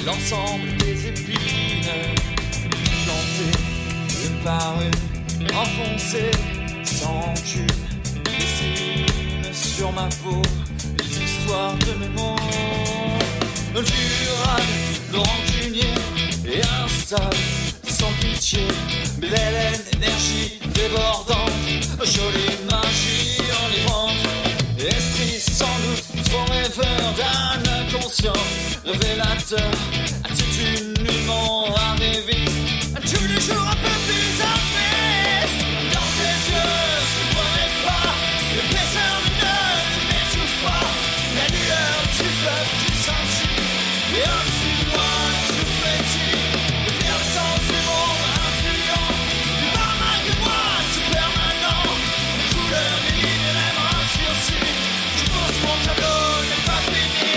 l'ensemble des épines plantées une par une, enfoncées sans cul, dessine sur ma peau les histoires de mes mots. Durable, le rancunier et instable, sans pitié, belle énergie débordante, jolie magie enivrante, esprit sans doute trop rêveur d'un inconscient révélateur, attitude nullement arriviste, tous les jours un peu plus triste. Dans tes yeux, je ne connais pas l'épaisseur ne m'étouffe pas, la lueur du fleuve du sentier. Et au-dessus de moi, je frétille, vers le sens du monde influent. Tu pars malgré moi, c'est permanent. Les couleurs, les lignes, les bras sursis. Je pose mon tableau, n'est pas fini.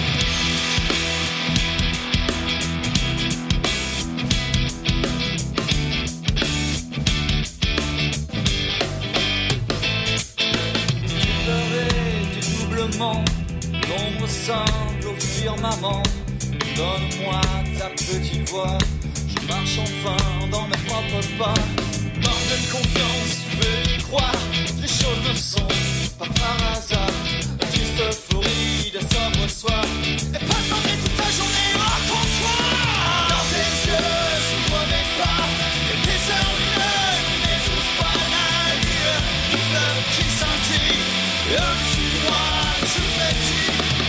Tu pleurais dédoublement, l'ombre simple au firmament. Donne-moi ta petite voix, je marche enfin dans mes propres pas. Mort de confiance, tu veux y croire, les choses ne sont pas par hasard. La triste euphorie de sombre soir, et pas tomber toute la journée au comptoir. Dans tes yeux, je ne connais pas, l'épaisseur lumineuse n'étouffe pas la lueur du fleuve qui scintille. Et au-dessus de moi, je frétille.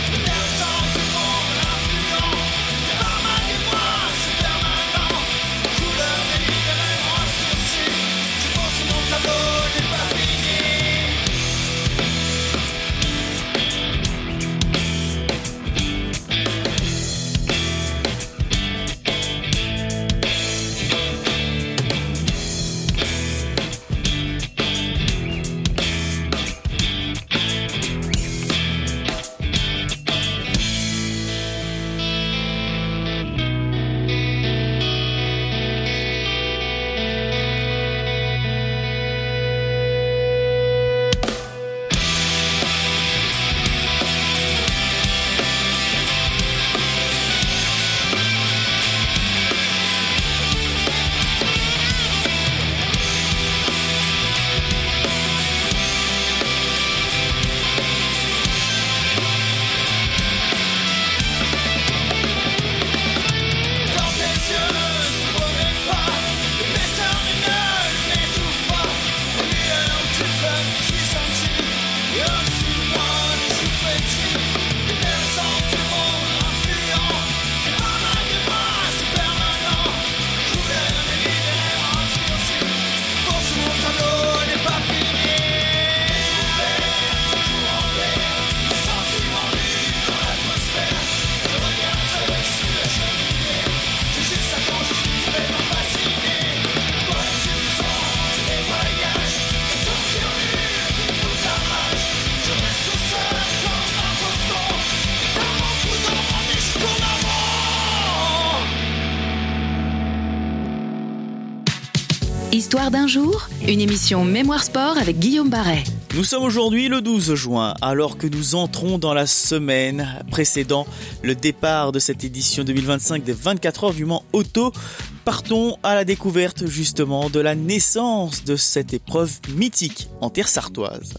Histoire d'un jour, une émission Mémoire Sport avec Guillaume Barret. Nous sommes aujourd'hui le 12 juin, alors que nous entrons dans la semaine précédant le départ de cette édition 2025 des 24 heures du Mans Auto. Partons à la découverte justement de la naissance de cette épreuve mythique en terre sartoise.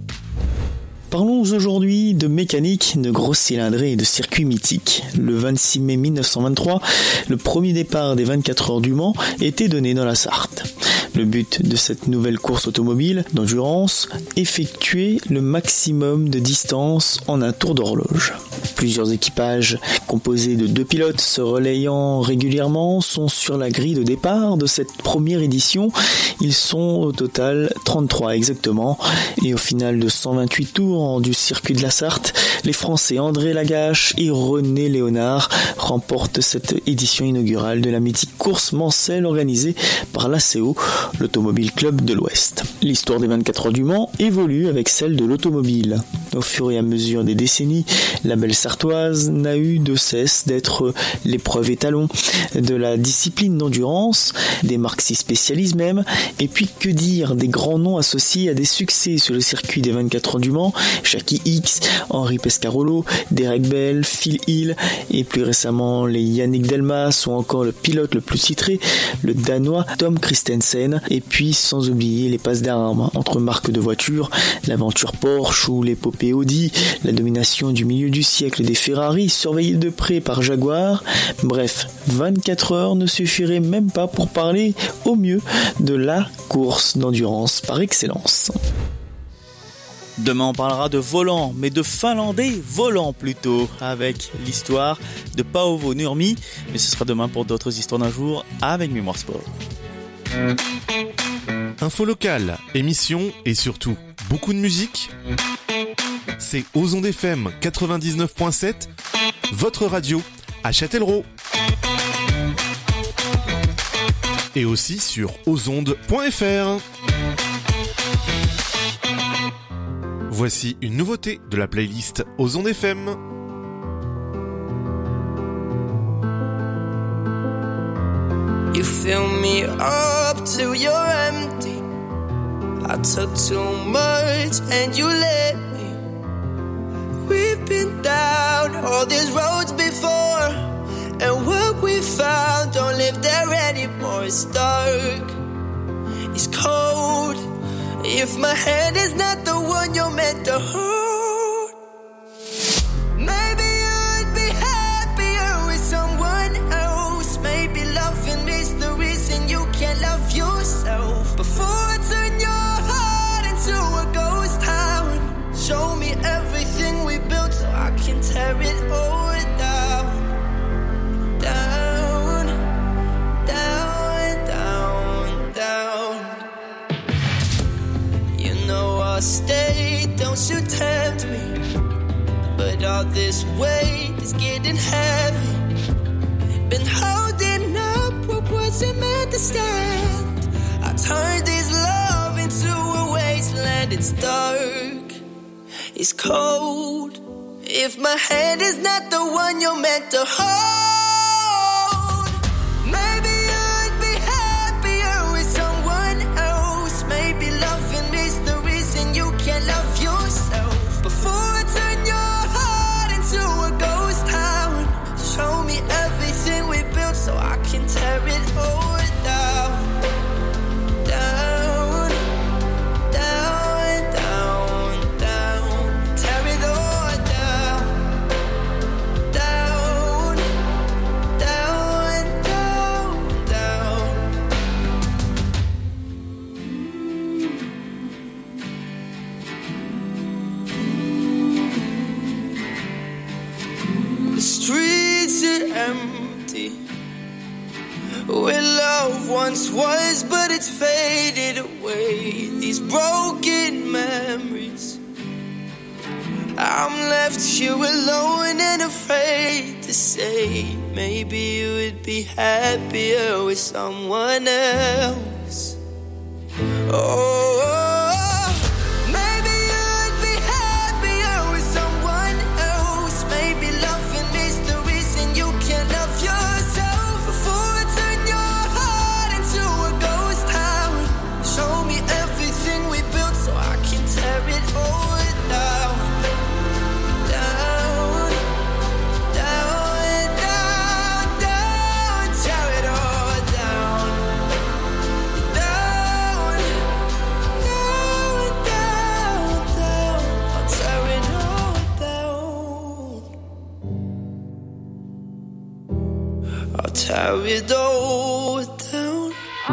Parlons aujourd'hui de mécanique, de grosses cylindrées et de circuits mythiques. Le 26 mai 1923, le premier départ des 24 heures du Mans était donné dans la Sarthe. Le but de cette nouvelle course automobile d'endurance, effectuer le maximum de distance en un tour d'horloge. Plusieurs équipages composés de 2 pilotes se relayant régulièrement sont sur la grille de départ de cette première édition. Ils sont au total 33 exactement. Et au final de 128 tours du circuit de la Sarthe, les Français André Lagache et René Léonard remportent cette édition inaugurale de la mythique course mancelle organisée par l'ACO, l'Automobile Club de l'Ouest. L'histoire des 24 heures du Mans évolue avec celle de l'automobile. Au fur et à mesure des décennies, la belle sartoise n'a eu de cesse d'être l'épreuve étalon de la discipline d'endurance, des marques si spécialistes même, et puis que dire des grands noms associés à des succès sur le circuit des 24 heures du Mans, Jackie Hicks, Henri Pescarolo, Derek Bell, Phil Hill, et plus récemment les Yannick Delmas ou encore le pilote le plus titré, le Danois Tom Kristensen, et puis sans oublier les passes d'armes entre marques de voitures, l'aventure Porsche ou l'épopée Audi, la domination du milieu du siècle des Ferrari surveillés de près par Jaguar. Bref, 24 heures ne suffiraient même pas pour parler au mieux de la course d'endurance par excellence. Demain on parlera de volant, mais de finlandais volant plutôt, avec l'histoire de Paavo Nurmi, mais ce sera demain pour d'autres histoires d'un jour avec Mémoire Sport. Info locale, émissions et surtout beaucoup de musique. C'est Aux Ondes FM 99.7, votre radio à Châtellerault. Et aussi sur ausondes.fr. Voici une nouveauté de la playlist Aux Ondes FM. You fill me up till you're empty. I took too much and you let me. We've been down all these roads before, and what we found don't live there anymore. It's dark, it's cold. If my hand is not the one you're meant to hold, maybe you'd be happier with someone else. Maybe loving is the reason you can't love yourself. Before I turn your heart into a ghost town, show me everything we built so I can tear it all down. Down, down, down, down. You know I'll stay, don't you tempt me. But all this weight is getting heavy. Been holding up what wasn't meant to stand. I turned this love into a wasteland. It's dark, it's cold. If my hand is not the one you're meant to hold, maybe you'd be happier with someone else. Maybe loving is the reason you can't love yourself. Before I turn your heart into a ghost town, show me everything we built so I can tear it all down. Down, down, down, down. Tear it all down. Down, down, down, down. The streets are empty, where love once was, but it's faded away. These broken memories, I'm left here alone and afraid to say, maybe you would be happier with someone else. Oh, maybe you'd be happier with someone else. Maybe loving is the reason you can't love yourself. Before I turn your heart into a ghost town, show me everything we built so I can tear it all down. Down, down, down, down. Tear it all down. Down, down, down, down. I'll tear it all down. I'll tear it all down.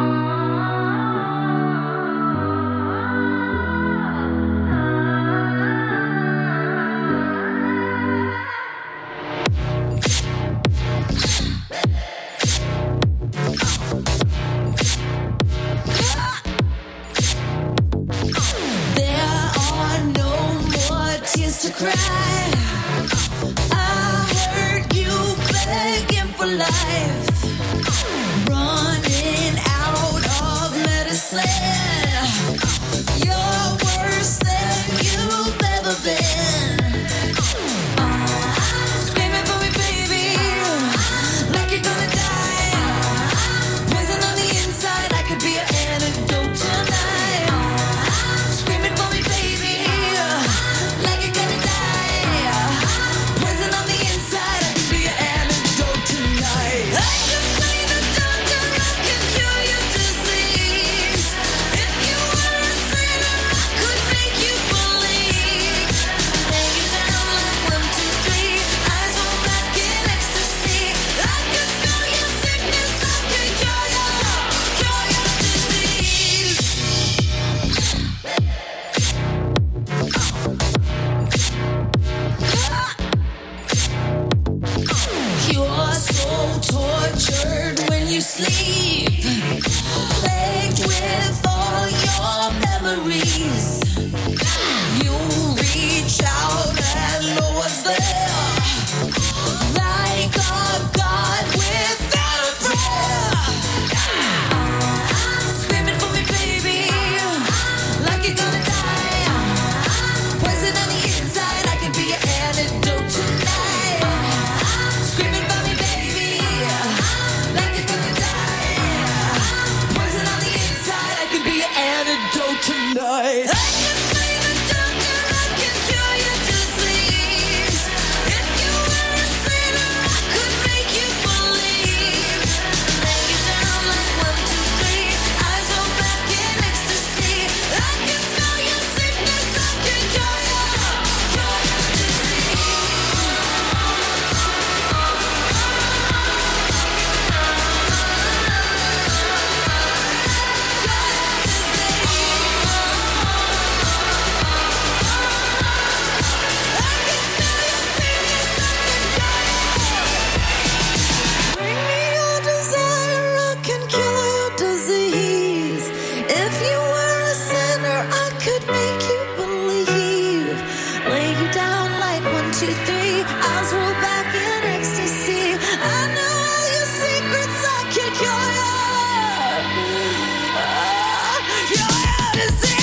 There are no more tears to cry. I heard you begging for life, running out of medicine. You're worse than you've ever been. sleep, plagued with all your memories. You reach out and no one's there, like a god without a prayer. I'm screaming for me, baby, like you're gonna die. Poison on the inside, I can be your antidote tonight. Screaming for me, baby, like you're gonna die. Poison on the inside, I can be your antidote tonight. I can be the doctor, I can cure your disease. If you were a sinner, I could make you believe. Lay you down like 1, 2, 3, eyes roll back in ecstasy. I can smell your sickness, I can cure your disease. Bring me your desire, I can cure your disease. If you were a sinner, I could make you believe. Lay you down like 1, 2, 3, eyes roll back in ecstasy. I know all your secrets, I can cure your disease.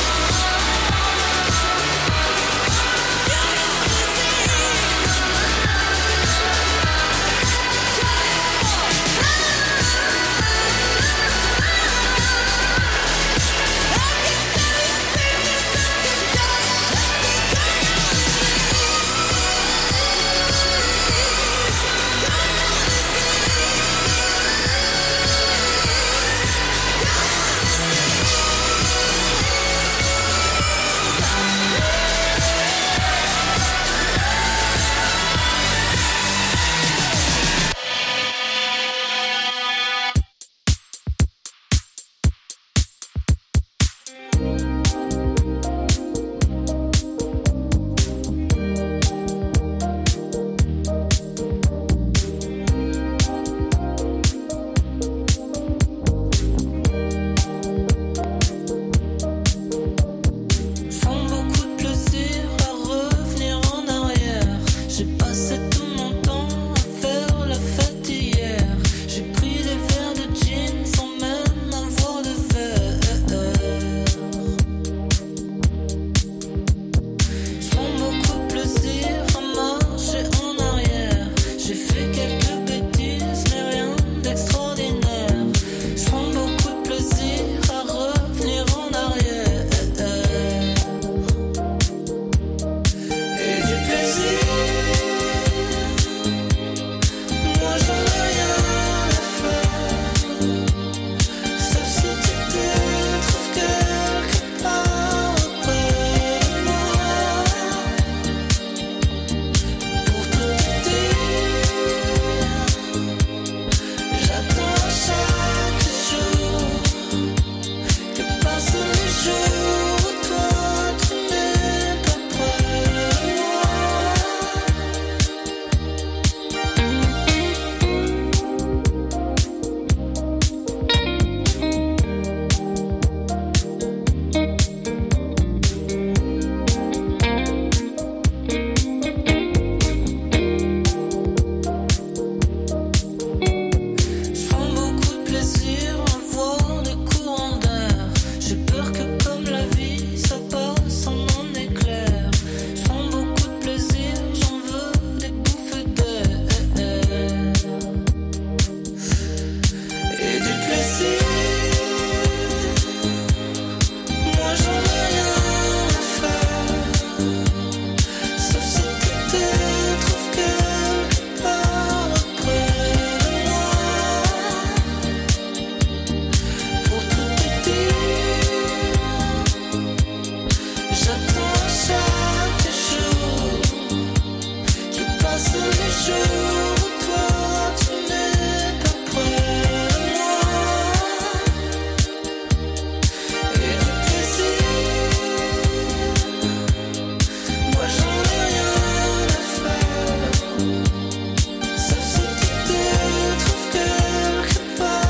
Prends beaucoup de plaisir à revenir en arrière. J'ai passé tout mon temps à faire la fête hier. J'ai pris des verres de gin sans même avoir de verre. Je prends beaucoup de plaisir à marcher en arrière. J'ai fait quelques bêtises mais rien d'extraordinaire. Je prends beaucoup de plaisir à revenir en arrière. Et du plaisir, moi j'en ai rien à faire. Sauf si tu te trouves quelque part auprès de moi. Pour tout te dire, j'attends chaque jour que passent les jours où toi tu n'es pas près de moi. Je prends beaucoup de plaisir à voir des courants d'air. J'ai peur que comme la vie, ça passe en un éclair. Je prends beaucoup de plaisir, j'en veux des bouffées d'air. Et du plaisir, moi j'en ai rien à faire. Sauf si tu te trouves quelque part auprès de moi. Pour tout te dire, j'attends chaque jour qui passe les jours où toi tu n'es pas près de moi. Et du plaisir, moi j'en ai rien à faire. Sauf si tu te trouves quelque part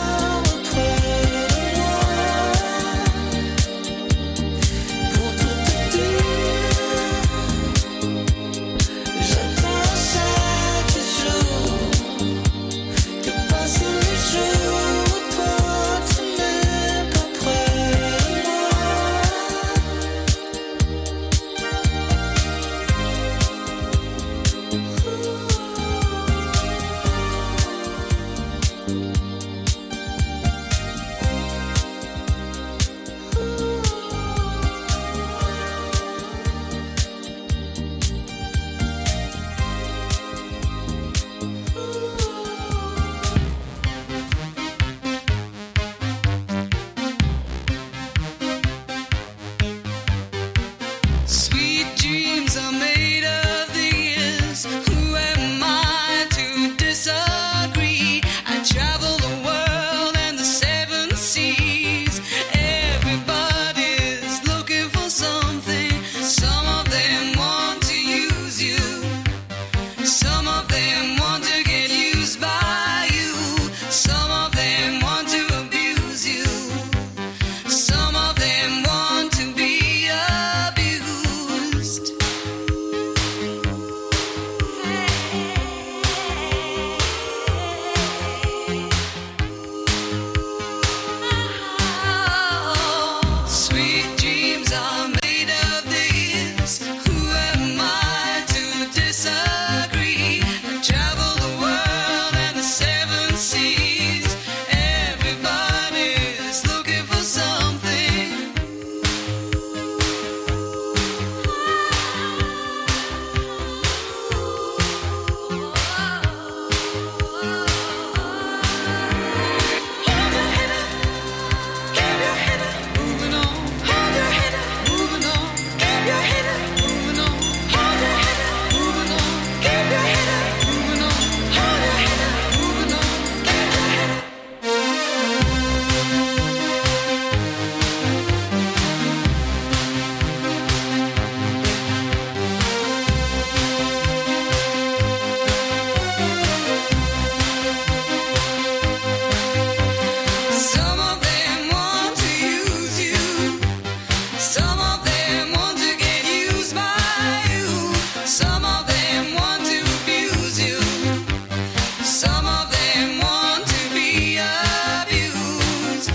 am I to disagree? I travel the world and the seven seas. Everybody's looking for something. Some of them want to use you. Some of them want to get used by you. Some of them want to abuse you. Some of them want to be abused. Sweet dreams are made of this. Who am I to disagree? I travel the world and the seven seas. Everybody's looking for something. Hold your head up, keep your head up, moving on. Hold your head up, moving on. Keep your head up, moving on. Hold your head up, moving on. Keep your head up, moving on. Hold your head up, moving on. Keep your head up. Some of them want to use you. Some of them want to get used by you. Some of them want to abuse you. Some of them want to be abused.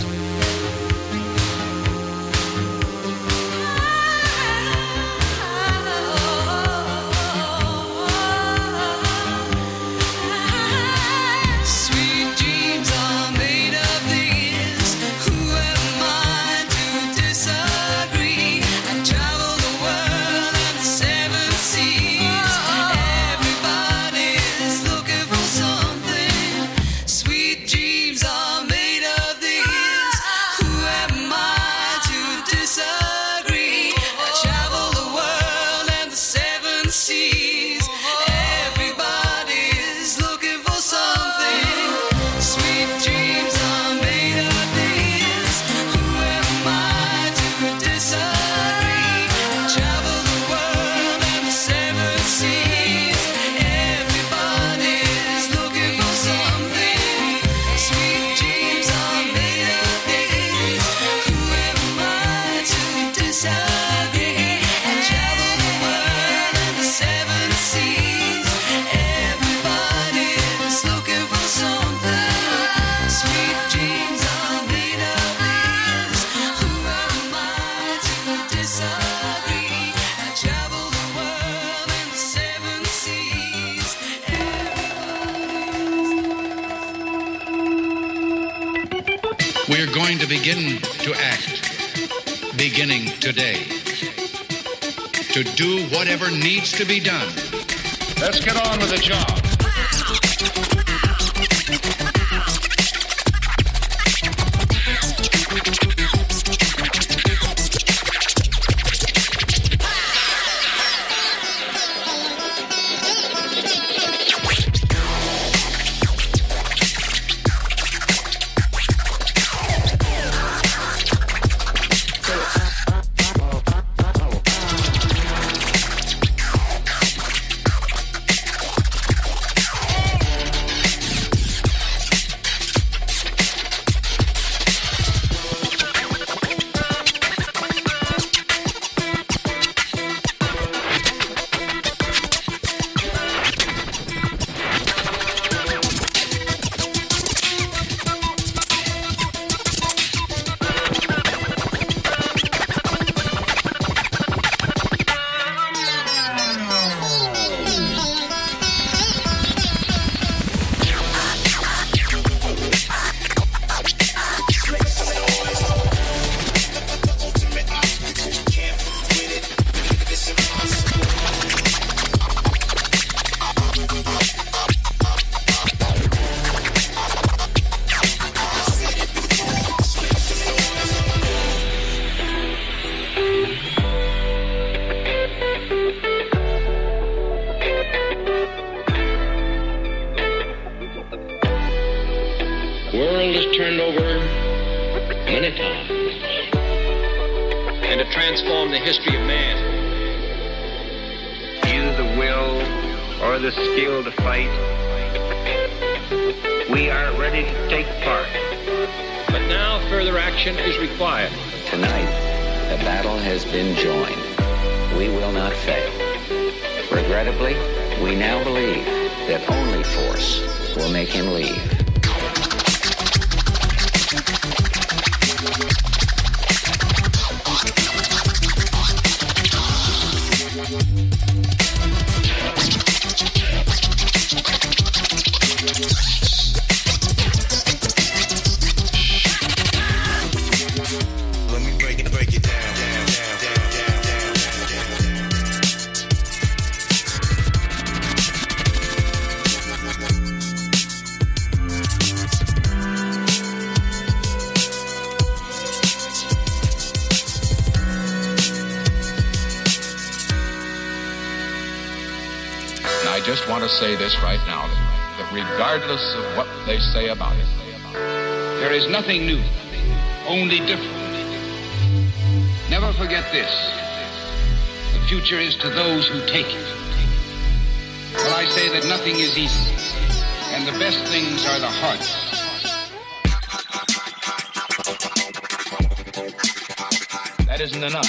Sweet dreams are made of this. Who am I to disagree? I travel the world and the seven seas. Everybody's looking for something. Sweet dreams are made of this. Who am I to disagree? I travel the world and the seven seas. Everybody's looking for something. Sweet dreams are made of this. Who am I to disagree? I travel the world and the seven seas. Everybody's looking for something. Sweet dreams are made of this. Who am I to disagree? I travel the world and the seven seas. Everybody's looking for something. Sweet dreams are made of this. Who am I to disagree? I travel the world and the seven seas. We're going to begin to act, beginning today, to do whatever needs to be done. Let's get on with the job. world is turned over many times. And to transform the history of man. Either the will or the skill to fight, we are ready to take part. But now further action is required. Tonight, the battle has been joined. We will not fail. Regrettably, we now believe that only force will make him leave. I just want to say this right now, that regardless of what they say about it, there is nothing new, only different. Never forget this. The future is to those who take it. Well, I say that nothing is easy, and the best things are the hardest. That isn't enough.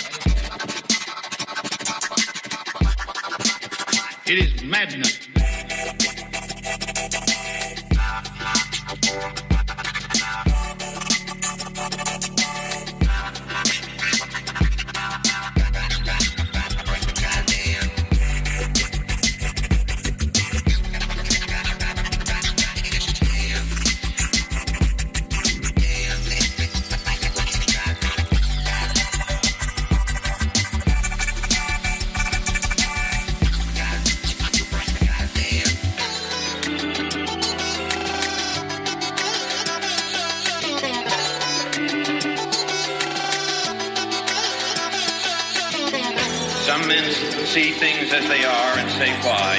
It is madness. Some men see things as they are and say why.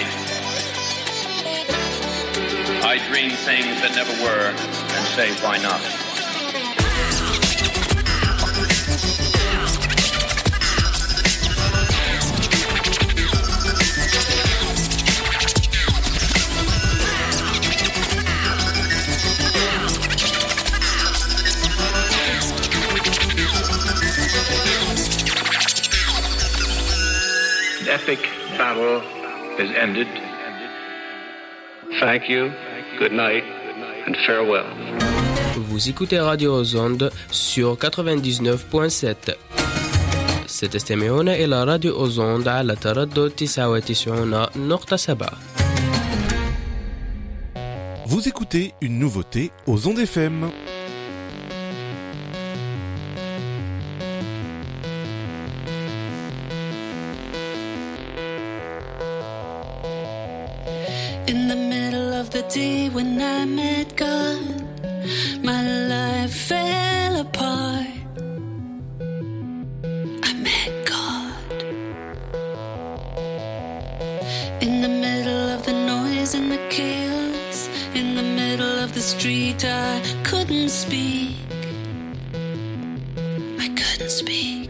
I dream things that never were and say why not. Epic battle is ended. Thank you, good night, and farewell. Vous écoutez Radio Ozonde sur 99.7. ستستمعون إلى راديو أوزوند على تردد 99.7. Vous écoutez une nouveauté aux ondes FM. In the middle of the day when I met God, my life fell apart. I met God. In the middle of the noise and the chaos, in the middle of the street, I couldn't speak. I couldn't speak.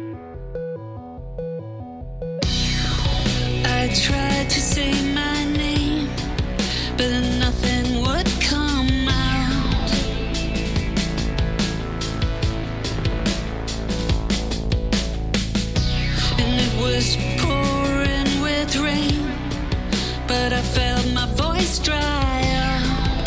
I tried to say my name, but nothing would come out. And it was pouring with rain, but I felt my voice dry up.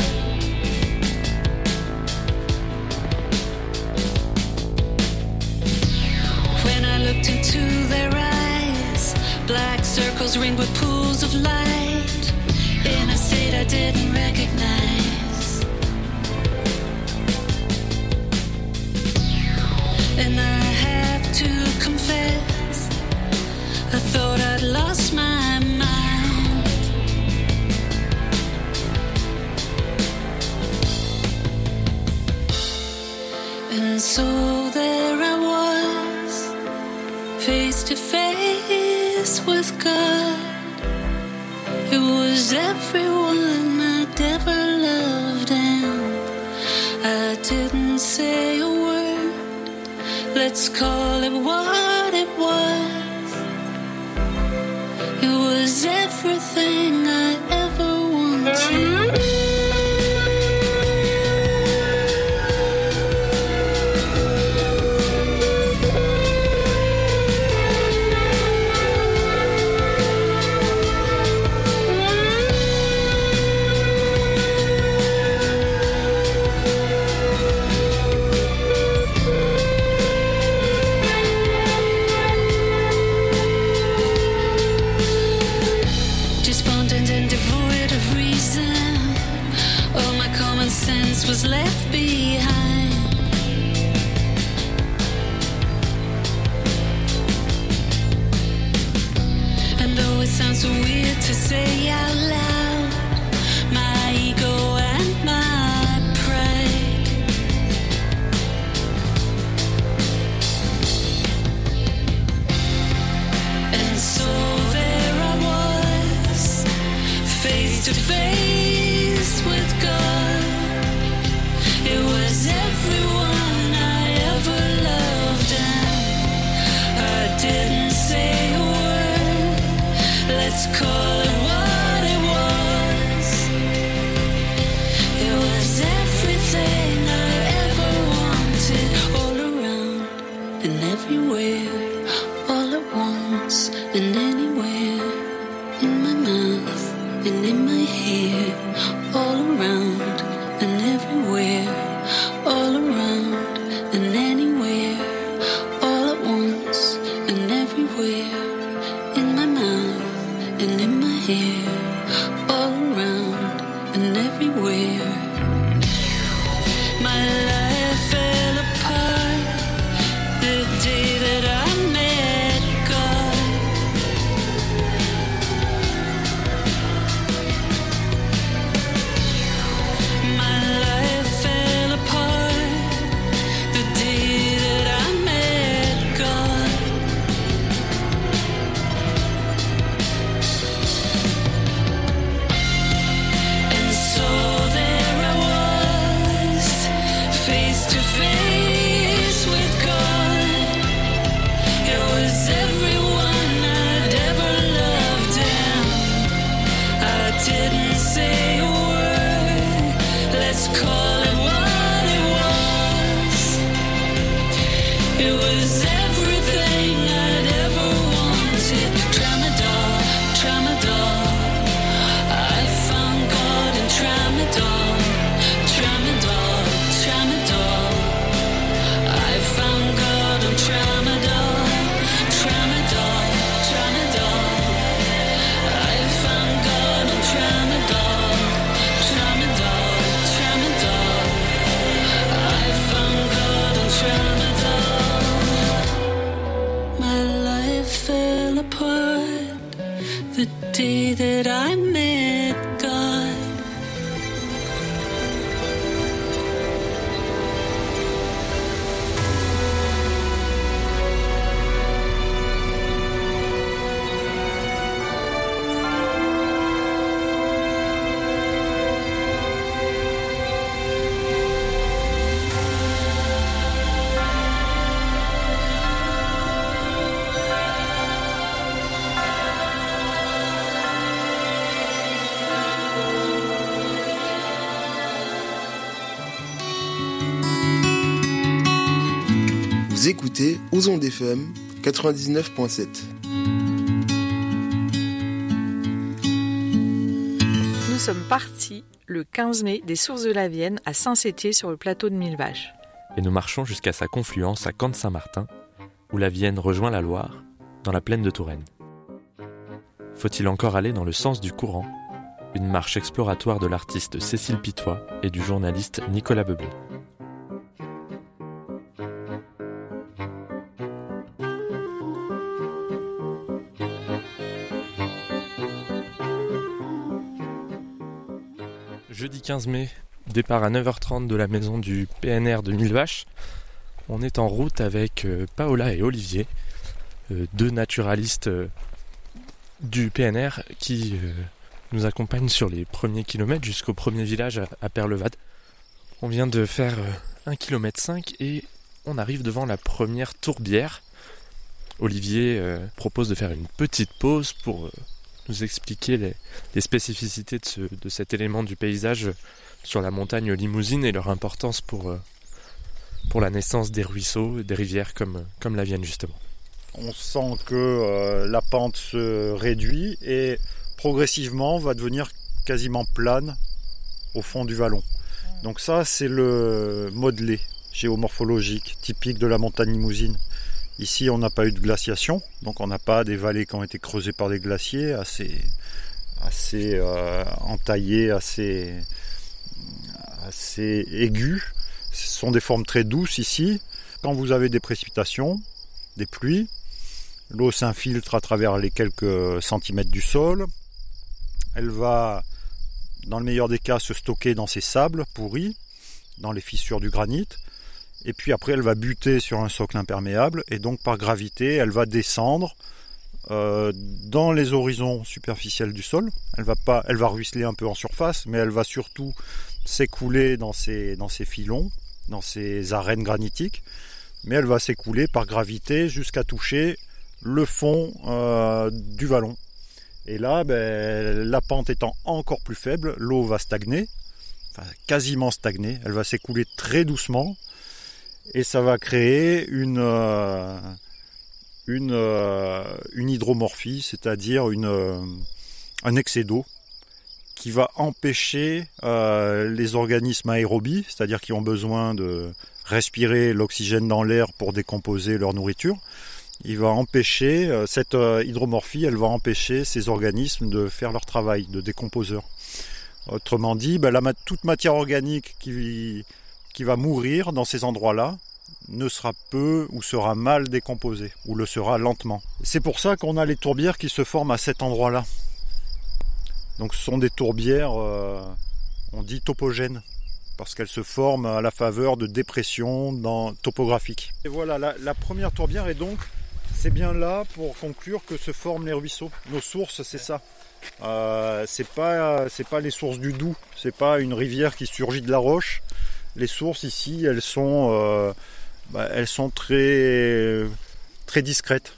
When I looked into their eyes, black circles ringed with pools of light in a state I didn't recognize. And I have to confess, I thought I'd lost my mind. And so there I was, face to face with God. It was everyone I'd ever loved, and didn't say a word. Let's call it what it was. It was everything I ever wanted. Was left behind. And though it sounds so weird to say out loud, my ego and my pride, and so there I was, face to face with God. It was everyone I ever loved, and I didn't say a word. Let's call it what it was. It was everything I ever wanted, all around and everywhere, all at once and anywhere, in my mouth and in my hair, all around and everywhere, all around and anywhere, all at once and everywhere, in my mouth and in my hair, all around and everywhere. My life fell apart the day that I met God. My life fell apart the day that I met God. And so there I was, face to face with God. It was everyone I'd ever loved, and I didn't say a word. Let's call it what it was. It was everything I'd ever wanted. Tramadol, tramadol. I found God in tramadol. Tramadol, tramadol. I found God in tramadol. Tramadol, tramadol. I found God in tramadol. Tramadol, tramadol. I found God in tramadol. My life fell apart the day that I met God. Vous écoutez Aux Ondes FM 99.7. Nous sommes partis le 15 mai des Sources de la Vienne à Saint-Sétier sur le plateau de Millevaches. Et nous marchons jusqu'à sa confluence à Camp-de-Saint-Martin, où la Vienne rejoint la Loire, dans la plaine de Touraine. Faut-il encore aller dans le sens du courant? Une marche exploratoire de l'artiste Cécile Pitois et du journaliste Nicolas Beublé. Jeudi 15 mai, départ à 9h30 de la maison du PNR de Millevaches. On est en route avec Paola et Olivier, deux naturalistes du PNR qui nous accompagnent sur les premiers kilomètres jusqu'au premier village à Perlevade. On vient de faire 1,5 km et on arrive devant la première tourbière. Olivier propose de faire une petite pause pour nous expliquer les spécificités de cet élément du paysage sur la montagne Limousine et leur importance pour la naissance des ruisseaux et des rivières comme la Vienne justement. On sent que la pente se réduit et progressivement va devenir quasiment plane au fond du vallon. Donc ça, c'est le modelé géomorphologique typique de la montagne Limousine. Ici, on n'a pas eu de glaciation, donc on n'a pas des vallées qui ont été creusées par des glaciers assez entaillés, assez aigus. Ce sont des formes très douces ici. Quand vous avez des précipitations, des pluies, l'eau s'infiltre à travers les quelques centimètres du sol. Elle va, dans le meilleur des cas, se stocker dans ces sables pourris, dans les fissures du granit. Et puis après, elle va buter sur un socle imperméable. Et donc, par gravité, elle va descendre dans les horizons superficiels du sol. Elle va ruisseler un peu en surface, mais elle va surtout s'écouler dans ces filons, dans ces arènes granitiques. Mais elle va s'écouler par gravité jusqu'à toucher le fond du vallon. Et là, la pente étant encore plus faible, l'eau va stagner, enfin quasiment stagner. Elle va s'écouler très doucement et ça va créer une hydromorphie, c'est-à-dire un excès d'eau qui va empêcher les organismes aérobies, c'est-à-dire qui ont besoin de respirer l'oxygène dans l'air pour décomposer leur nourriture. Il va empêcher, cette hydromorphie, elle va empêcher ces organismes de faire leur travail de décomposeur. Autrement dit, toute matière organique qui va mourir dans ces endroits-là ne sera peu ou sera mal décomposée, ou le sera lentement. C'est pour ça qu'on a les tourbières qui se forment à cet endroit-là. Donc ce sont des tourbières, on dit topogènes, parce qu'elles se forment à la faveur de dépressions topographiques. Et voilà, la première tourbière est donc, c'est bien là pour conclure que se forment les ruisseaux. Nos sources, c'est ça. C'est pas les sources du Doubs, c'est pas une rivière qui surgit de la roche. Les sources ici, elles sont très, très discrètes.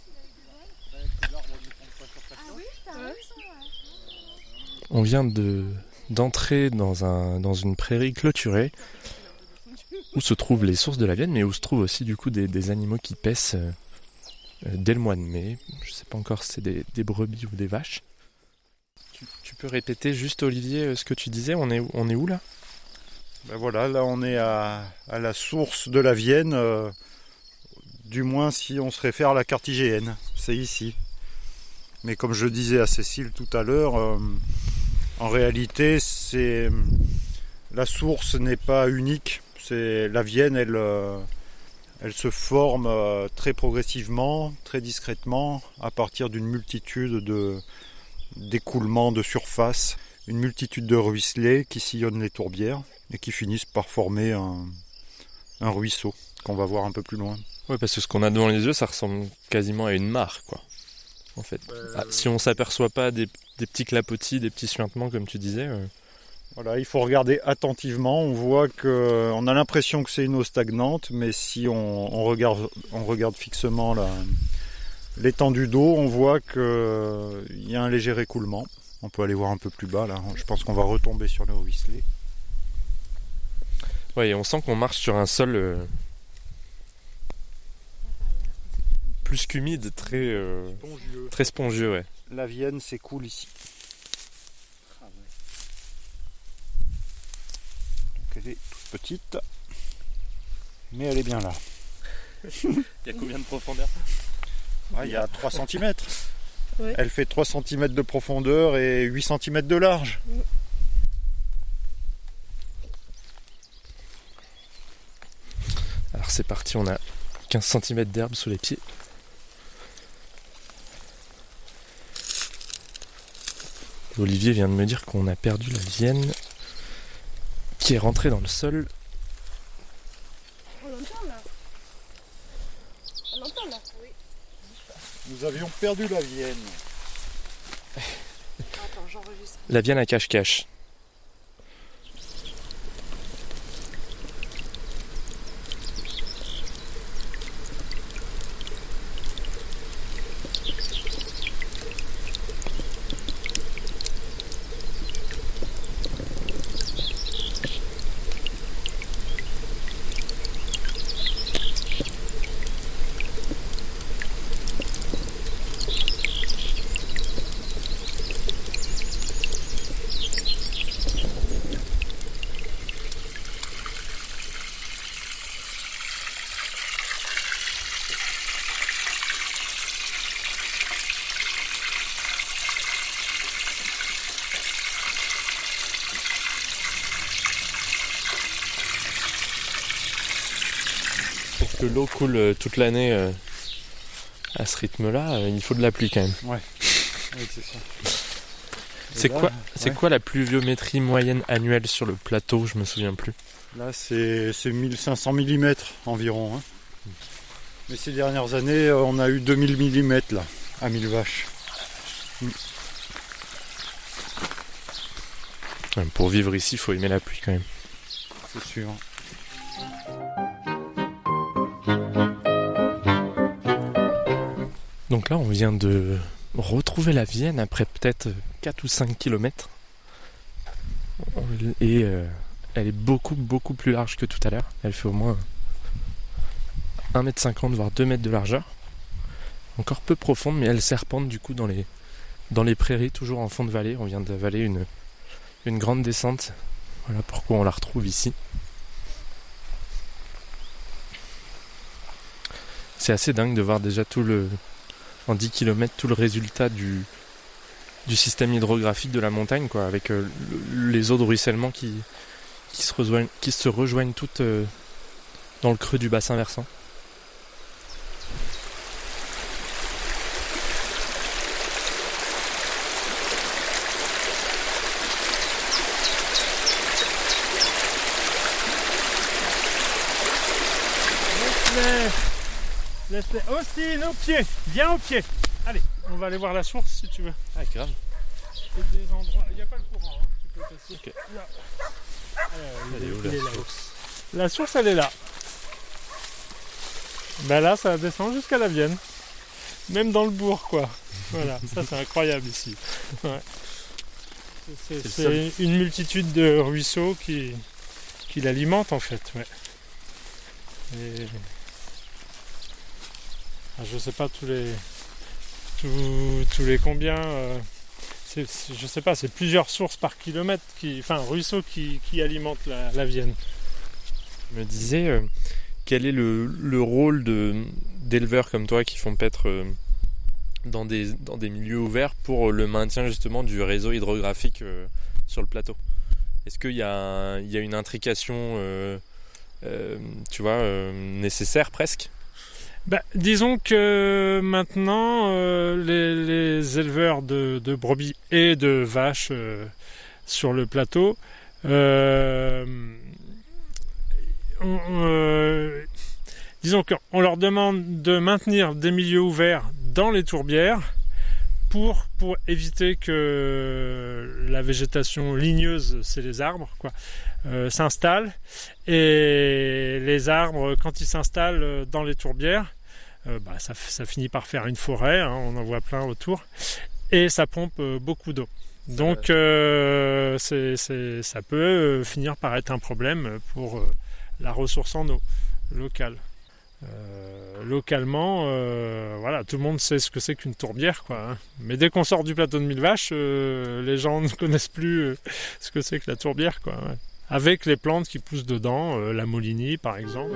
On vient d'entrer dans une prairie clôturée où se trouvent les sources de la Vienne, mais où se trouvent aussi du coup des animaux qui paissent dès le mois de mai. Je sais pas encore si c'est des brebis ou des vaches. Tu peux répéter juste, Olivier, ce que tu disais? On est où là? Voilà, là on est à la source de la Vienne, du moins si on se réfère à la carte IGN, c'est ici. Mais comme je disais à Cécile tout à l'heure, en réalité la source n'est pas unique. La Vienne, elle se forme très progressivement, très discrètement, à partir d'une multitude d'écoulements de surface, une multitude de ruisselets qui sillonnent les tourbières et qui finissent par former un ruisseau qu'on va voir un peu plus loin. Oui, parce que ce qu'on a devant les yeux, ça ressemble quasiment à une mare, quoi. En fait, si on s'aperçoit pas des petits clapotis, des petits suintements comme tu disais. Voilà, il faut regarder attentivement. On voit on a l'impression que c'est une eau stagnante, mais si on regarde fixement l'étendue d'eau, on voit qu'il y a un léger écoulement. On peut aller voir un peu plus bas là. Je pense qu'on va retomber sur le ruisselet. Oui, on sent qu'on marche sur un sol plus qu'humide, très spongieux. Ouais. La Vienne s'écoule ici. Donc elle est toute petite, mais elle est bien là. Il y a combien de profondeur? Il y a 3 cm. Ouais. Elle fait 3 cm de profondeur et 8 cm de large. Alors c'est parti, on a 15 cm d'herbe sous les pieds. Olivier vient de me dire qu'on a perdu la Vienne qui est rentrée dans le sol. On l'entend là. On l'entend là, oui. Nous avions perdu la Vienne. Attends, j'enregistre. La Vienne à cache-cache. que l'eau coule toute l'année à ce rythme-là, il faut de la pluie quand même. Ouais, oui, c'est ça. C'est quoi la pluviométrie moyenne annuelle sur le plateau? Je me souviens plus. Là, c'est 1500 mm environ. Hein. Mais ces dernières années, on a eu 2000 mm là, à Millevaches. Pour vivre ici, il faut aimer la pluie quand même. C'est sûr. Donc là, on vient de retrouver la Vienne après peut-être 4 ou 5 kilomètres. Et elle est beaucoup plus large que tout à l'heure. Elle fait au moins 1,50 m, voire 2 mètres de largeur. Encore peu profonde, mais elle serpente du coup dans les prairies, toujours en fond de vallée. On vient d'avaler une grande descente. Voilà pourquoi on la retrouve ici. C'est assez dingue de voir déjà en 10 km tout le résultat du système hydrographique de la montagne, quoi, avec les eaux de ruissellement qui se rejoignent toutes dans le creux du bassin versant. Laisse-les. Aussi, nos pieds. Viens aux pieds. Allez, on va aller voir la source si tu veux. Ah, grave. Il y a des endroits. Il n'y a pas le courant. Hein. Tu peux passer. Okay. Là. Elle est où la source? La source, elle est là. Ben là, ça descend jusqu'à la Vienne. Même dans le bourg, quoi. Voilà, ça c'est incroyable ici. Ouais. C'est une multitude de ruisseaux qui l'alimentent en fait. Ouais. Et... je sais pas tous les combien. Je sais pas, c'est plusieurs sources par kilomètre, ruisseaux qui alimentent la Vienne. Je me disais, quel est le rôle d'éleveurs comme toi qui font paître dans des milieux ouverts pour le maintien justement du réseau hydrographique sur le plateau? Est-ce qu'il y a une intrication nécessaire presque? Disons que maintenant, les éleveurs de brebis et de vaches sur le plateau, disons qu'on leur demande de maintenir des milieux ouverts dans les tourbières pour éviter que la végétation ligneuse, c'est les arbres, quoi, s'installe. Et les arbres, quand ils s'installent dans les tourbières, ça finit par faire une forêt, hein, on en voit plein autour, et ça pompe beaucoup d'eau. Donc ça peut finir par être un problème pour la ressource en eau locale. Localement, tout le monde sait ce que c'est qu'une tourbière, quoi, hein. Mais dès qu'on sort du plateau de Millevaches, les gens ne connaissent plus ce que c'est que la tourbière, quoi, ouais. Avec les plantes qui poussent dedans, la molinie par exemple.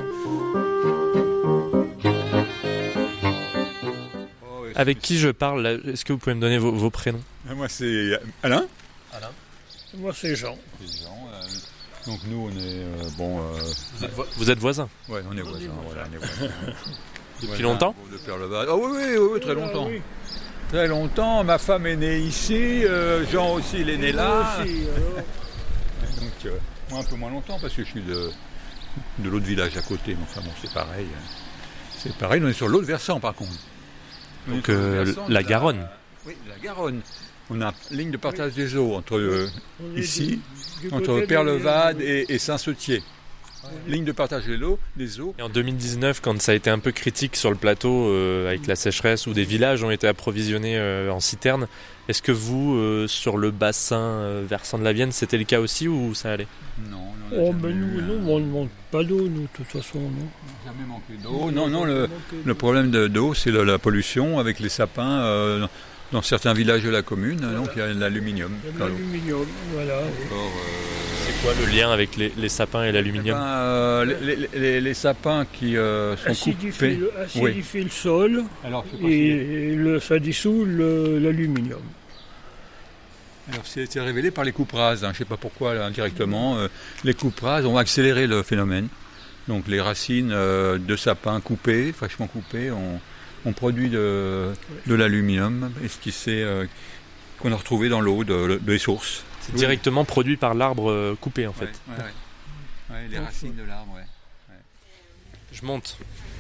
Avec qui je parle là? Est-ce que vous pouvez me donner vos prénoms? Moi c'est Alain. Alain. Moi c'est Jean. Donc nous on est Vous êtes voisins? Ouais, on est voisins. Voilà, on est voisins. Depuis longtemps? De Perlevad. Ah oui, très longtemps. Oui. Très longtemps. Ma femme est née ici. Jean aussi, il est né là. Aussi, donc moi un peu moins longtemps parce que je suis de l'autre village à côté. Mais enfin bon, c'est pareil. C'est pareil. On est sur l'autre versant par contre. Donc la Garonne. Oui, la Garonne. On a ligne de partage des eaux entre ici, entre Perlevad et Saint-Setier. Ligne de partage des eaux. Et en 2019, quand ça a été un peu critique sur le plateau avec la sécheresse où des villages ont été approvisionnés en citernes, est-ce que vous, sur le bassin versant de la Vienne, c'était le cas aussi ou ça allait? Non. Nous, on ne manque pas d'eau, nous, de toute façon. Non. Jamais manqué d'eau. Non, le problème d'eau, c'est la pollution avec les sapins. Dans certains villages de la commune, donc il y a de l'aluminium. L'aluminium, voilà. C'est quoi le lien avec les sapins et l'aluminium? Les sapins qui sont coupés... Acidifient le sol. Alors, et ça dissout l'aluminium. Alors c'est été révélé par les coupes rases, je ne sais pas pourquoi là, indirectement. Les coupes rases ont accéléré le phénomène. Donc les racines de sapin coupées, fraîchement coupées, on produit de l'aluminium qu'on a retrouvé dans l'eau des sources. C'est directement produit par l'arbre coupé en fait. Ouais, les racines de l'arbre, ouais. Je monte.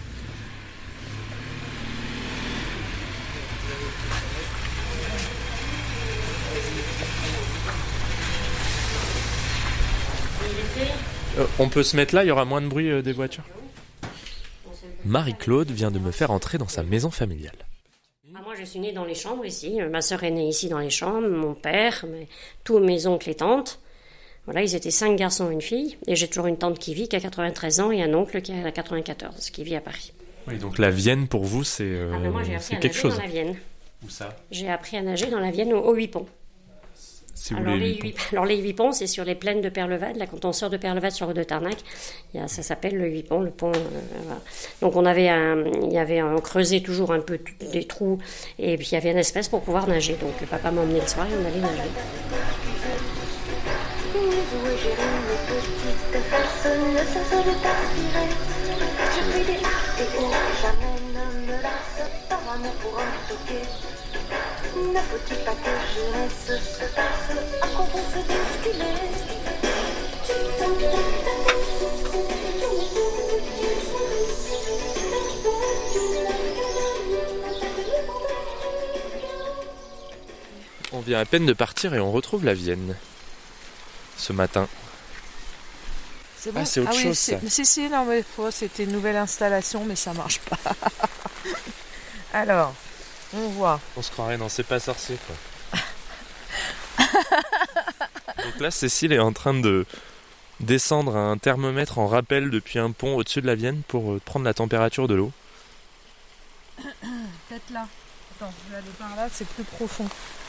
On peut se mettre là, il y aura moins de bruit des voitures. Marie-Claude vient de me faire entrer dans sa maison familiale. Moi, je suis née dans les chambres ici. Ma sœur est née ici dans les chambres, mon père, tous mes oncles et tantes. Voilà, ils étaient 5 garçons et une fille. Et j'ai toujours une tante qui vit, qui a 93 ans, et un oncle qui a 94, qui vit à Paris. Oui, donc la Vienne, pour vous, c'est moi, j'ai appris à quelque nager chose. dans la Vienne. Où ça ? J'ai appris à nager dans la Vienne au Huit-Ponts. C'est où Alors, les Huit-Ponts ? les Huit-Ponts, c'est sur les plaines de Perlevade. Là, quand on sort de Perlevade sur le de Tarnac, ça s'appelle le Huit-Ponts. Le pont, voilà. Donc, on creusait toujours un peu des trous, et puis il y avait un espace pour pouvoir nager. Donc, papa m'emmenait le soir et on allait nager. Ne faut-il pas que jeunesse se passe à quoi vont se bousculer? On vient à peine de partir et on retrouve la Vienne. Ce matin. C'est bon. Ah, c'est autre chose, ça. Si, non, mais c'était une nouvelle installation, mais ça marche pas. Alors, on voit. On se croirait dans C'est pas sorcier, quoi. Donc là, Cécile est en train de descendre un thermomètre en rappel depuis un pont au-dessus de la Vienne pour prendre la température de l'eau. Peut-être là. Attends, je vais aller par là, c'est plus profond.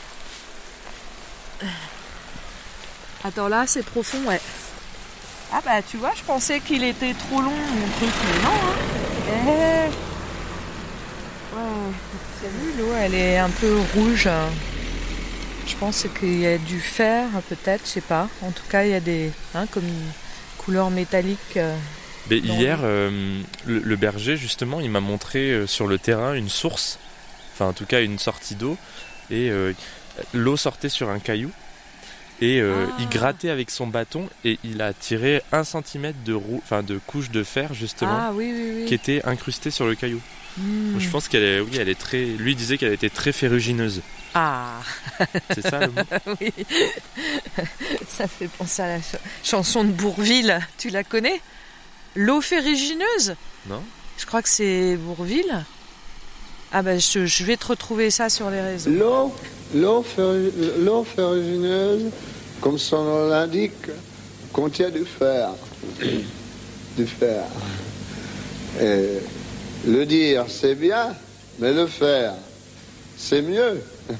Attends, là, c'est profond, ouais. Ah bah, tu vois, je pensais qu'il était trop long, mon truc, mais non, hein. Ouais. T'as vu, l'eau, elle est un peu rouge. Je pense qu'il y a du fer, peut-être, je sais pas. En tout cas, il y a des... comme une couleur métallique. Mais hier, le berger, justement, il m'a montré sur le terrain une source, enfin en tout cas une sortie d'eau, et l'eau sortait sur un caillou, et il grattait avec son bâton, et il a tiré 1 cm de couche de fer, justement, oui. qui était incrustée sur le caillou. Donc, je pense qu'elle est très... Lui disait qu'elle était très ferrugineuse. Ah. C'est ça le mot? Oui. Ça fait penser à la chanson de Bourvil. Tu la connais? L'eau ferrugineuse? Non. Je crois que c'est Bourvil. Ah ben je vais te retrouver ça sur les réseaux. L'eau ferrugineuse, comme son nom l'indique, contient du fer. Du fer. Et le dire, c'est bien, mais le faire, c'est mieux.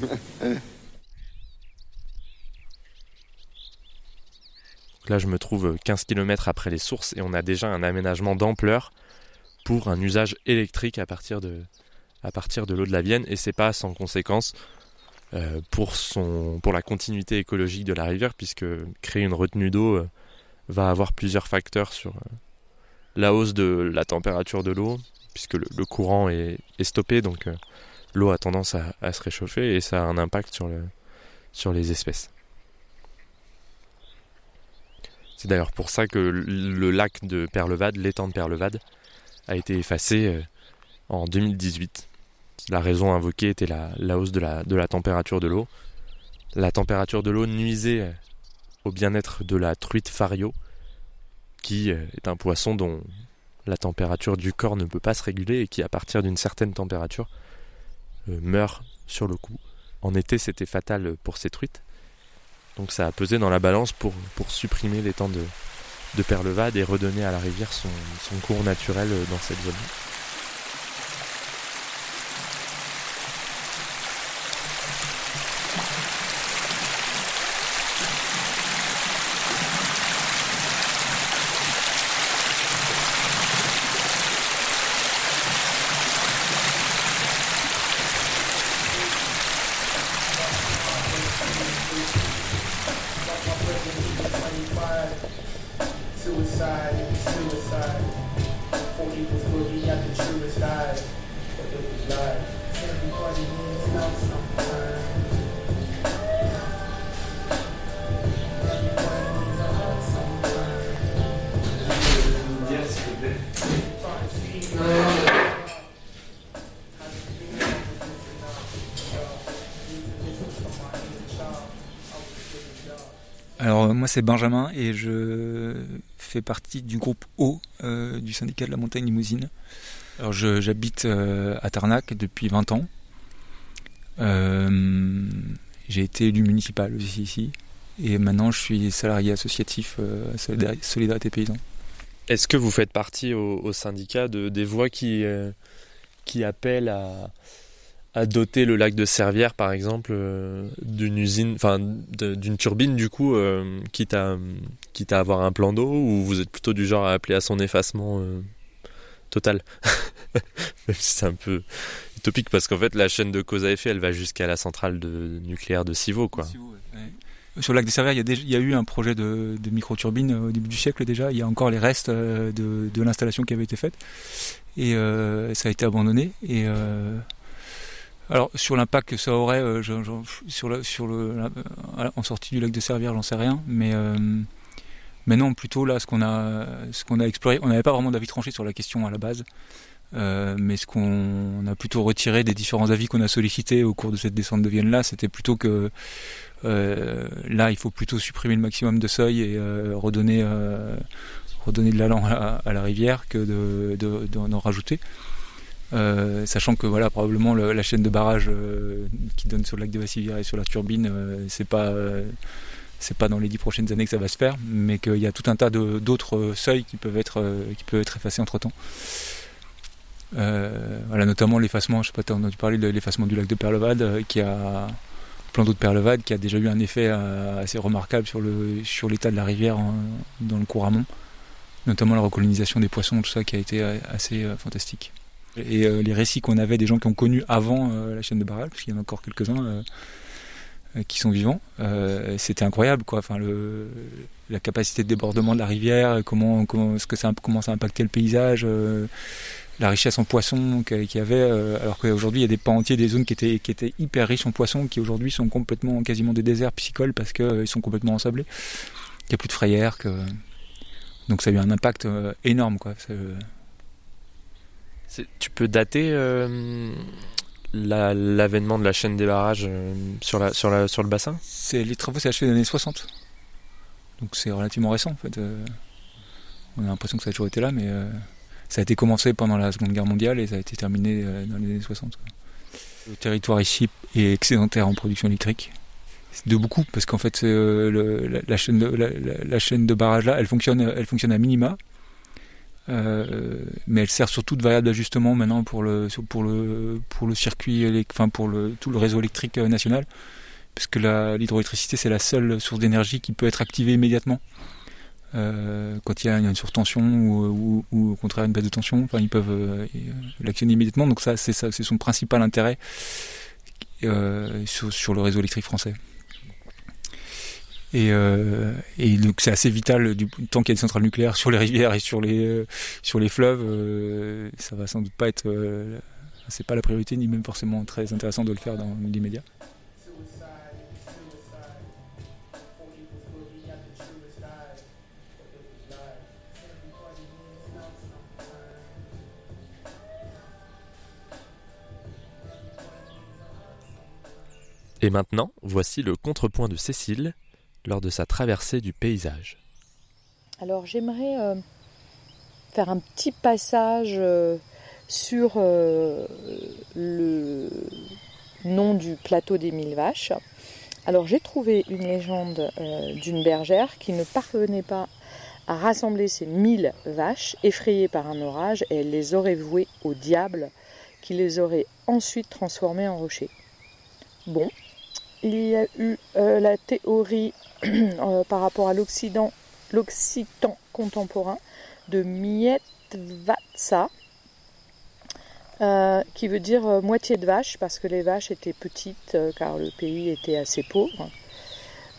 Là, je me trouve 15 km après les sources et on a déjà un aménagement d'ampleur pour un usage électrique à partir de l'eau de la Vienne, et c'est pas sans conséquence pour la continuité écologique de la rivière, puisque créer une retenue d'eau va avoir plusieurs facteurs sur la hausse de la température de l'eau, puisque le courant est stoppé, donc l'eau a tendance à se réchauffer et ça a un impact sur les espèces. C'est d'ailleurs pour ça que le lac de Perlevade, l'étang de Perlevade, a été effacé en 2018. La raison invoquée était la hausse de la température de l'eau. La température de l'eau nuisait au bien-être de la truite fario, qui est un poisson dont la température du corps ne peut pas se réguler et qui, à partir d'une certaine température, meurt sur le coup. En été, c'était fatal pour ces truites. Donc ça a pesé dans la balance pour supprimer l'étang de Perlevade et redonner à la rivière son cours naturel dans cette zone. Suicide. Alors moi c'est Benjamin et je fais partie du groupe O du syndicat de la montagne limousine. Alors j'habite à Tarnac depuis 20 ans. J'ai été élu municipal aussi ici et maintenant je suis salarié associatif à Solidarité Paysan. Est-ce que vous faites partie au syndicat des voix qui appellent à doter le lac de Servières, par exemple, d'une usine, enfin d'une turbine, du coup, quitte à avoir un plan d'eau, ou vous êtes plutôt du genre à appeler à son effacement total? Même si c'est un peu utopique, parce qu'en fait, la chaîne de cause à effet, elle va jusqu'à la centrale nucléaire de Civaux, quoi. Sur le lac des Servières, il y a eu un projet de micro-turbine au début du siècle déjà. Il y a encore les restes de l'installation qui avait été faite. Et ça a été abandonné. Et alors sur l'impact que ça aurait en sortie du lac de Servières, j'en sais rien, mais non, plutôt là ce qu'on a exploré, on n'avait pas vraiment d'avis tranché sur la question à la base, mais ce qu'on a plutôt retiré des différents avis qu'on a sollicités au cours de cette descente de Vienne là, c'était plutôt que là il faut plutôt supprimer le maximum de seuil et redonner de l'allant à la rivière que d'en rajouter. Sachant que voilà, probablement la chaîne de barrage qui donne sur le lac de Vassivière et sur la turbine, c'est pas dans les 10 prochaines années que ça va se faire, mais qu'il y a tout un tas d'autres seuils qui peuvent être effacés entre temps. Voilà, notamment l'effacement, je sais pas, tu as entendu parler de l'effacement du lac de Perlevade, qui a plan d'eau de Perlevade, qui a déjà eu un effet assez remarquable sur l'état de la rivière dans le cours amont, notamment la recolonisation des poissons, tout ça qui a été assez fantastique. Et les récits qu'on avait des gens qui ont connu avant la chaîne de barrage, parce qu'il y en a encore quelques-uns qui sont vivants, c'était incroyable, quoi. Enfin, la capacité de débordement de la rivière, comment ça a impacté le paysage, la richesse en poissons qu'il y avait, alors qu'aujourd'hui il y a des pans entiers des zones qui étaient hyper riches en poissons, qui aujourd'hui sont quasiment des déserts piscicoles parce qu'ils sont complètement ensablés. Il n'y a plus de frayères, donc ça a eu un impact énorme, quoi. Tu peux dater l'avènement de la chaîne des barrages sur le bassin? Les travaux s'est achevé dans les années 60. Donc c'est relativement récent en fait. On a l'impression que ça a toujours été là, mais ça a été commencé pendant la Seconde Guerre mondiale et ça a été terminé dans les années 60. Le territoire ici est excédentaire en production électrique. De beaucoup, parce qu'en fait la chaîne de barrage là, elle fonctionne à minima. Mais elle sert surtout de variable d'ajustement maintenant pour le circuit, tout le réseau électrique national, parce que l'hydroélectricité c'est la seule source d'énergie qui peut être activée immédiatement quand il y a une surtension ou au contraire une baisse de tension. Enfin, ils peuvent l'actionner immédiatement, donc ça c'est son principal intérêt sur le réseau électrique français. Et donc c'est assez vital, tant qu'il y a des centrales nucléaires sur les rivières et sur les fleuves, ça va sans doute pas être, c'est pas la priorité ni même forcément très intéressant de le faire dans l'immédiat. Et maintenant, voici le contrepoint de Cécile lors de sa traversée du paysage. Alors j'aimerais faire un petit passage sur le nom du plateau des 1000 vaches. Alors j'ai trouvé une légende d'une bergère qui ne parvenait pas à rassembler ces 1000 vaches effrayées par un orage et elle les aurait vouées au diable qui les aurait ensuite transformées en rochers. Bon, il y a eu la théorie par rapport à l'Occitan contemporain de Mietvatsa, qui veut dire moitié de vache, parce que les vaches étaient petites, car le pays était assez pauvre.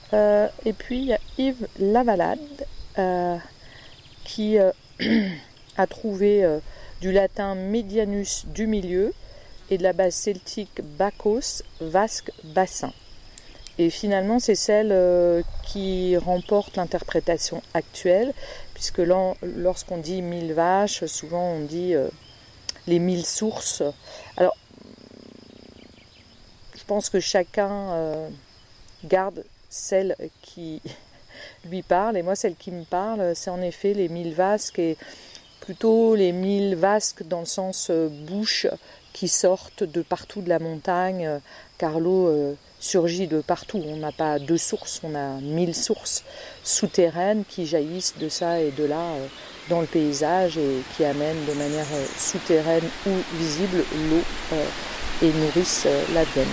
Et puis il y a Yves Lavalade, qui a trouvé du latin medianus du milieu et de la base celtique bakos, vasque, bassin. Et finalement, c'est celle qui remporte l'interprétation actuelle, puisque lorsqu'on dit 1000 vaches, souvent on dit les 1000 sources. Alors, je pense que chacun garde celle qui lui parle, et moi, celle qui me parle, c'est en effet les 1000 vasques, et plutôt les 1000 vasques dans le sens bouche, qui sortent de partout de la montagne, car l'eau surgit de partout. On n'a pas 2 sources, on a 1000 sources souterraines qui jaillissent de ça et de là dans le paysage et qui amènent de manière souterraine ou visible l'eau et nourrissent la Vienne.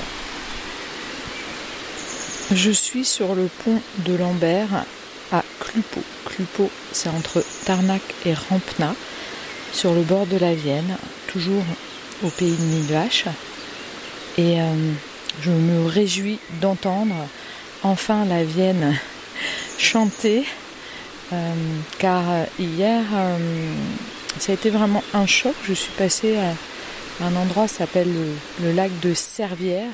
Je suis sur le pont de Lambert à Clupot. Clupot, c'est entre Tarnac et Rampna, sur le bord de la Vienne, toujours au pays de 1000 vaches. Et je me réjouis d'entendre enfin la Vienne chanter, car hier, ça a été vraiment un choc. Je suis passée à un endroit qui s'appelle le lac de Servières.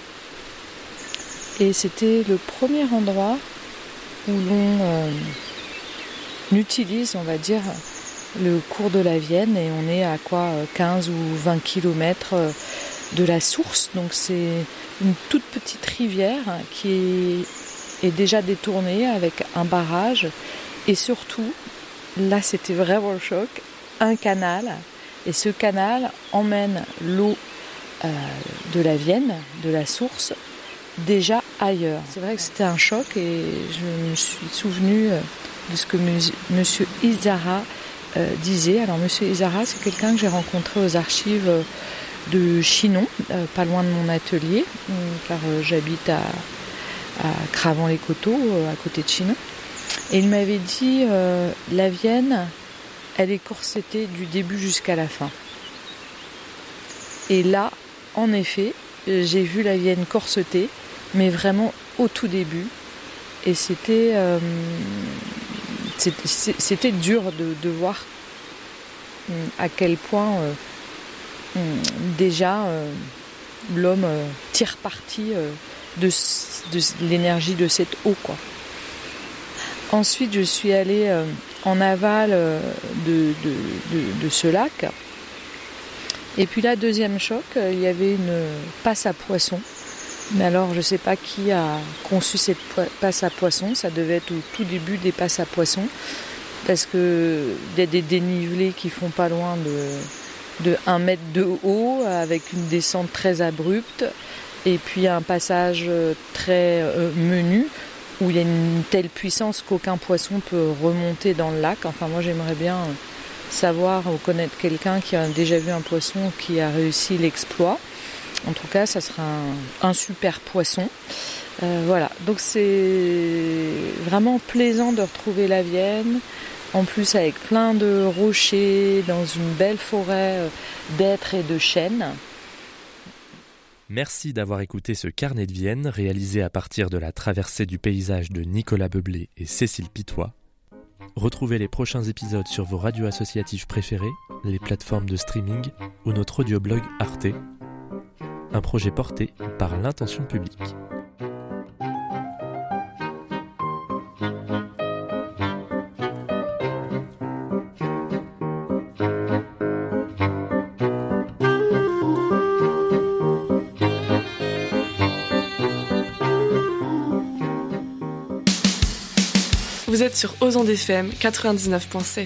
Et c'était le premier endroit où l'on utilise, on va dire, le cours de la Vienne, et on est à 15 ou 20 km de la source. Donc c'est une toute petite rivière qui est déjà détournée avec un barrage, et surtout, là c'était vraiment le choc, un canal, et ce canal emmène l'eau de la Vienne, de la source, déjà ailleurs. C'est vrai que c'était un choc, et je me suis souvenue de ce que monsieur Izara disait. Alors monsieur Izara, c'est quelqu'un que j'ai rencontré aux archives de Chinon, pas loin de mon atelier, car j'habite à Cravant-les-Coteaux, à côté de Chinon. Et il m'avait dit, la Vienne, elle est corsetée du début jusqu'à la fin. Et là, en effet, j'ai vu la Vienne corsetée, mais vraiment au tout début. Et c'était dur de voir à quel point déjà l'homme tire parti de l'énergie de cette eau, quoi. Ensuite, je suis allée en aval de ce lac. Et puis là, deuxième choc, il y avait une passe à poissons. Mais alors, je ne sais pas qui a conçu cette passe à poissons. Ça devait être au tout début des passes à poissons. Parce qu'il y a des dénivelés qui font pas loin de 1 mètre de haut, avec une descente très abrupte. Et puis un passage très menu, où il y a une telle puissance qu'aucun poisson peut remonter dans le lac. Enfin, moi, j'aimerais bien savoir ou connaître quelqu'un qui a déjà vu un poisson qui a réussi l'exploit. En tout cas, ça sera un super poisson. Voilà, donc c'est vraiment plaisant de retrouver la Vienne. En plus, avec plein de rochers, dans une belle forêt d'hêtres et de chênes. Merci d'avoir écouté ce carnet de Vienne réalisé à partir de la traversée du paysage de Nicolas Beublé et Cécile Pitois. Retrouvez les prochains épisodes sur vos radios associatives préférées, les plateformes de streaming ou notre audioblog Arte. Un projet porté par l'Intention publique. Vous êtes sur Ozon FM 99.7.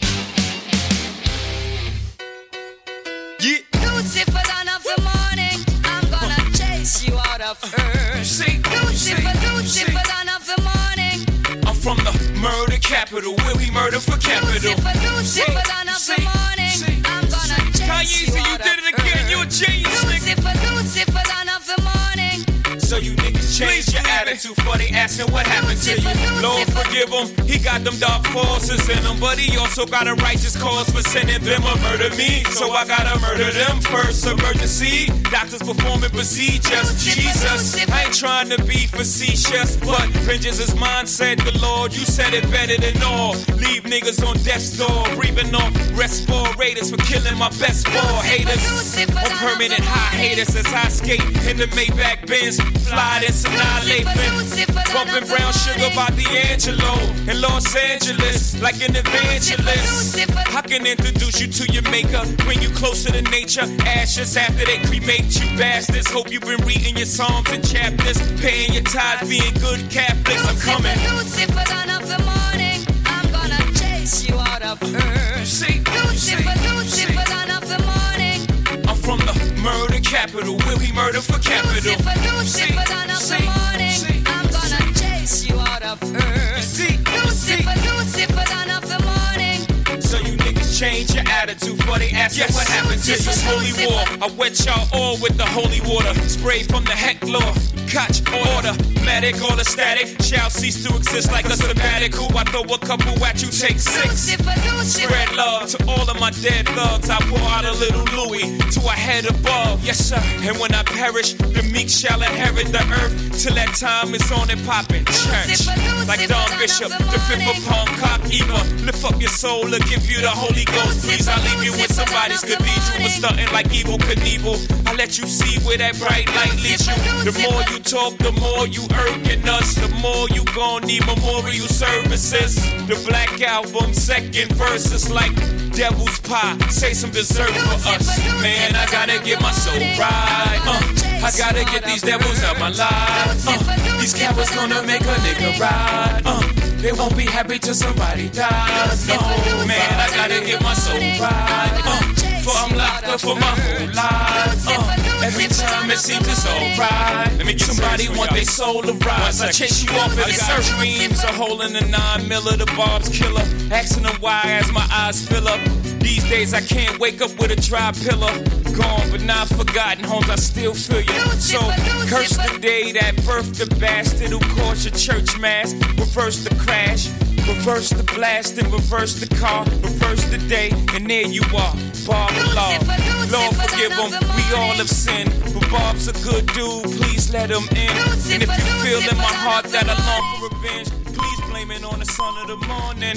From the murder capital, where we murder for capital. Lucifer, I'm gonna chase you out of you did it again, you a genius, nigga. Lucifer, dawn of the morning. So you niggas change your attitude for they asking what happened to you. Lord forgive him, he got them dark forces in him, but he also got a righteous cause for sending them a murder me. So I gotta murder them first. Emergency, doctors performing procedures. Jesus, I ain't trying to be facetious, but vengeance is mine, said the Lord. You said it better than all. Leave niggas on death's door, breathing off respirators for killing my best ball haters. On permanent hiatus as I skate in the Maybach Benz, fly this annihilation. Bumping brown sugar by D'Angelo in Los Angeles, like an evangelist. I can introduce you to your maker, bring you closer to nature. Ashes after they cremate you bastards. Hope you've been reading your psalms and chapters, paying your tithes, being good Catholics. I'm coming. Lucifer, dawn of the morning, I'm gonna chase you out of earth. Lucifer, dawn of the morning. I'm from the murder capital, where we murder for capital. Lucifer, dawn of the morning, I'm gonna chase you out of earth. Lucifer, dawn of the morning. So you niggas change your attitude before they ask you what happened to this is holy war. I wet y'all all with the holy water, spray from the heck law. Catch order, medic, all the static shall cease to exist like a sabbatical. I throw a couple at you, take 6. Spread love to all of my dead thugs. I pour out a little Louis to a head above. Yes sir. And when I perish, the meek shall inherit the earth. Till that time is on and poppin' church. Like Don Bishop, the fifth upon cock Eva. Lift up your soul and give you the Holy Ghost. Please, I leave you in somebody's cathedral. Was stunting like Evil Knievel. I let you see where that bright light leads you. The more you talk, the more you irking us. The more you gon' need memorial services. The Black Album, second verse is like devil's pie. Say some dessert for us. Man, I gotta get my soul right. I gotta get these devils out my life. These cowards gonna make a nigga ride. They won't be happy till somebody dies. No, man, I gotta get my soul right. For I'm locked up for my whole life. Every time it seems it's alright. Let me get somebody want their soul to rise. I chase you off in the surf. Dreams a hole in the 9 miller, the Bob's killer. Asking them why as my eyes fill up. These days I can't wake up with a dry pillow. Gone but not forgotten, homes I still feel you. So curse the day that birthed the bastard who caused your church mass. Reverse the crash, reverse the blast and reverse the car. Reverse the day and there you are, Bob the law. Lord forgive him, we all have sinned. But Bob's a good dude, please let him in. And if you feel in my heart that I long for revenge, please blame it on the son of the morning.